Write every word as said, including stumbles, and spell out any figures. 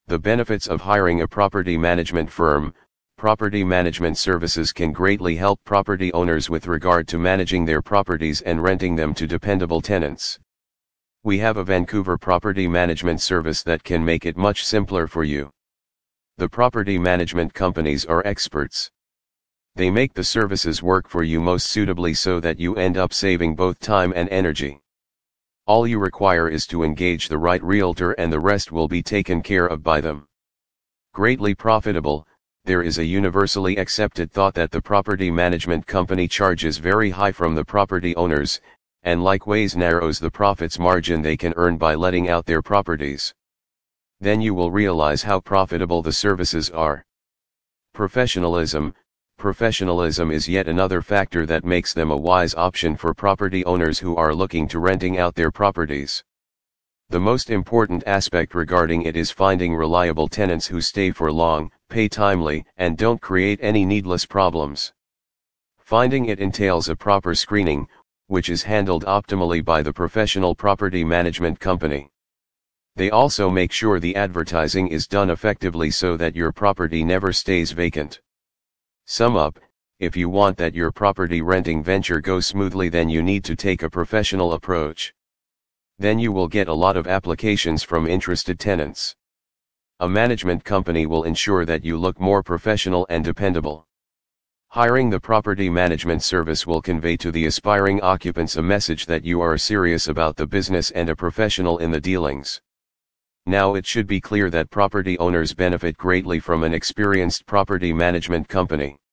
The benefits of hiring a property management firm. Property management services can greatly help property owners with regard to managing their properties and renting them to dependable tenants. We have a Vancouver property management service that can make it much simpler for you. The property management companies are experts. They make the services work for you most suitably so that you end up saving both time and energy. All you require is to engage the right realtor and the rest will be taken care of by them. Greatly profitable. There is a universally accepted thought that the property management company charges very high from the property owners, and likewise narrows the profits margin they can earn by letting out their properties. Then you will realize how profitable the services are. Professionalism. Professionalism is yet another factor that makes them a wise option for property owners who are looking to renting out their properties. The most important aspect regarding it is finding reliable tenants who stay for long, pay timely, and don't create any needless problems. Finding it entails a proper screening, which is handled optimally by the professional property management company. They also make sure the advertising is done effectively so that your property never stays vacant. Sum up, if you want that your property renting venture goes smoothly, then you need to take a professional approach. Then you will get a lot of applications from interested tenants. A management company will ensure that you look more professional and dependable. Hiring the property management service will convey to the aspiring occupants a message that you are serious about the business and a professional in the dealings. Now it should be clear that property owners benefit greatly from an experienced property management company.